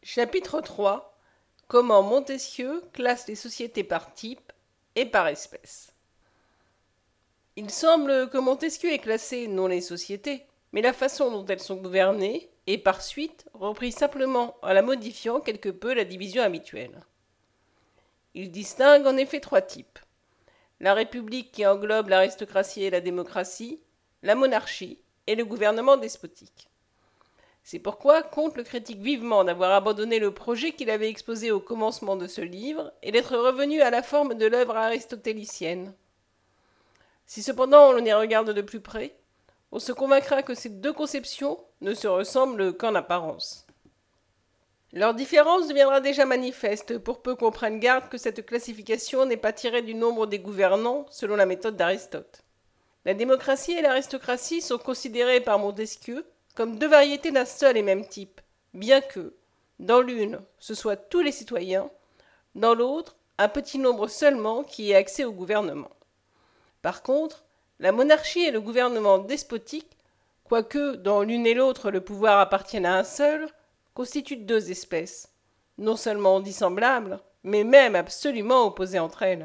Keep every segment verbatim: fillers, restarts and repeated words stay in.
Chapitre trois. Comment Montesquieu classe les sociétés par type et par espèce. Il semble que Montesquieu ait classé non les sociétés, mais la façon dont elles sont gouvernées, et par suite repris simplement en la modifiant quelque peu la division habituelle. Il distingue en effet trois types. La République qui englobe l'aristocratie et la démocratie, la monarchie et le gouvernement despotique. C'est pourquoi Comte le critique vivement d'avoir abandonné le projet qu'il avait exposé au commencement de ce livre et d'être revenu à la forme de l'œuvre aristotélicienne. Si cependant on y regarde de plus près, on se convaincra que ces deux conceptions ne se ressemblent qu'en apparence. Leur différence deviendra déjà manifeste pour peu qu'on prenne garde que cette classification n'est pas tirée du nombre des gouvernants selon la méthode d'Aristote. La démocratie et l'aristocratie sont considérées par Montesquieu comme deux variétés d'un seul et même type, bien que, dans l'une, ce soit tous les citoyens, dans l'autre, un petit nombre seulement qui ait accès au gouvernement. Par contre, la monarchie et le gouvernement despotique, quoique dans l'une et l'autre le pouvoir appartienne à un seul, constituent deux espèces, non seulement dissemblables, mais même absolument opposées entre elles.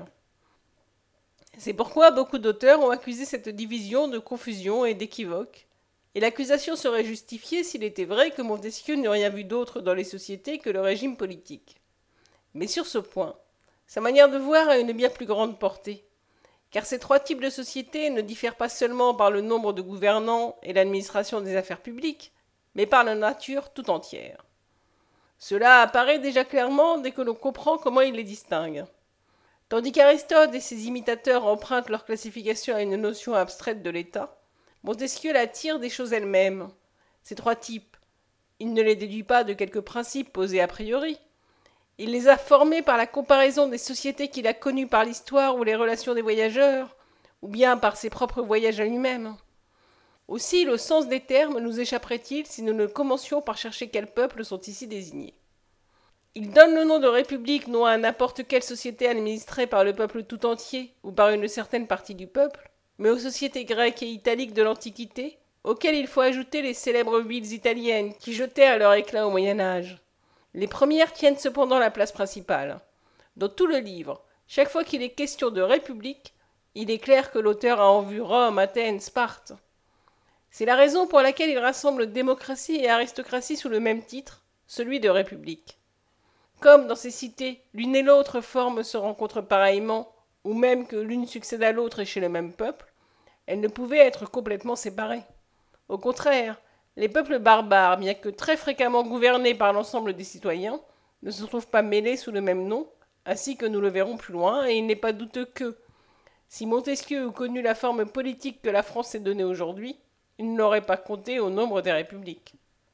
C'est pourquoi beaucoup d'auteurs ont accusé cette division de confusion et d'équivoque, et l'accusation serait justifiée s'il était vrai que Montesquieu n'eût rien vu d'autre dans les sociétés que le régime politique. Mais sur ce point, sa manière de voir a une bien plus grande portée, car ces trois types de sociétés ne diffèrent pas seulement par le nombre de gouvernants et l'administration des affaires publiques, mais par la nature tout entière. Cela apparaît déjà clairement dès que l'on comprend comment il les distingue. Tandis qu'Aristote et ses imitateurs empruntent leur classification à une notion abstraite de l'État, Montesquieu la tire des choses elles-mêmes. Ces trois types, il ne les déduit pas de quelques principes posés a priori. Il les a formés par la comparaison des sociétés qu'il a connues par l'histoire ou les relations des voyageurs, ou bien par ses propres voyages à lui-même. Aussi, le sens des termes nous échapperait-il si nous ne commencions par chercher quels peuples sont ici désignés. Il donne le nom de république non à n'importe quelle société administrée par le peuple tout entier ou par une certaine partie du peuple, mais aux sociétés grecques et italiques de l'Antiquité, auxquelles il faut ajouter les célèbres villes italiennes qui jetèrent leur éclat au Moyen-Âge. Les premières tiennent cependant la place principale. Dans tout le livre, chaque fois qu'il est question de république, il est clair que l'auteur a en vue Rome, Athènes, Sparte. C'est la raison pour laquelle il rassemble démocratie et aristocratie sous le même titre, celui de république. Comme dans ces cités, l'une et l'autre forme se rencontrent pareillement, ou même que l'une succède à l'autre et chez le même peuple, elles ne pouvaient être complètement séparées. Au contraire, les peuples barbares, bien que très fréquemment gouvernés par l'ensemble des citoyens, ne se trouvent pas mêlés sous le même nom, ainsi que nous le verrons plus loin, et il n'est pas douteux que, si Montesquieu eût connu la forme politique que la France s'est donnée aujourd'hui, il ne l'aurait pas compté au nombre des républiques.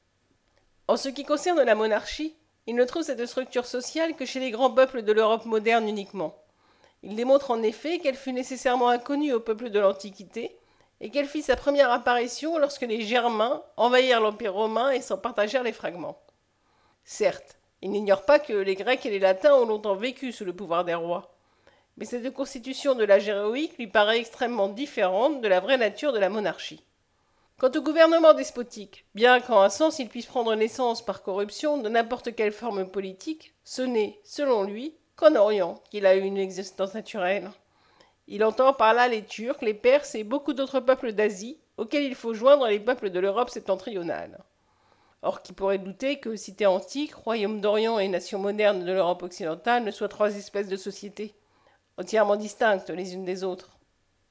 En ce qui concerne la monarchie, il ne trouve cette structure sociale que chez les grands peuples de l'Europe moderne uniquement. Il démontre en effet qu'elle fut nécessairement inconnue aux peuples de l'Antiquité, et qu'elle fit sa première apparition lorsque les Germains envahirent l'Empire romain et s'en partagèrent les fragments. Certes, il n'ignore pas que les Grecs et les Latins ont longtemps vécu sous le pouvoir des rois, mais cette constitution de l'âge héroïque lui paraît extrêmement différente de la vraie nature de la monarchie. Quant au gouvernement despotique, bien qu'en un sens il puisse prendre naissance par corruption de n'importe quelle forme politique, ce n'est, selon lui, qu'en Orient qu'il a eu une existence naturelle. Il entend par là les Turcs, les Perses et beaucoup d'autres peuples d'Asie, auxquels il faut joindre les peuples de l'Europe septentrionale. Or, qui pourrait douter que cités antiques, royaumes d'Orient et nations modernes de l'Europe occidentale ne soient trois espèces de sociétés, entièrement distinctes les unes des autres.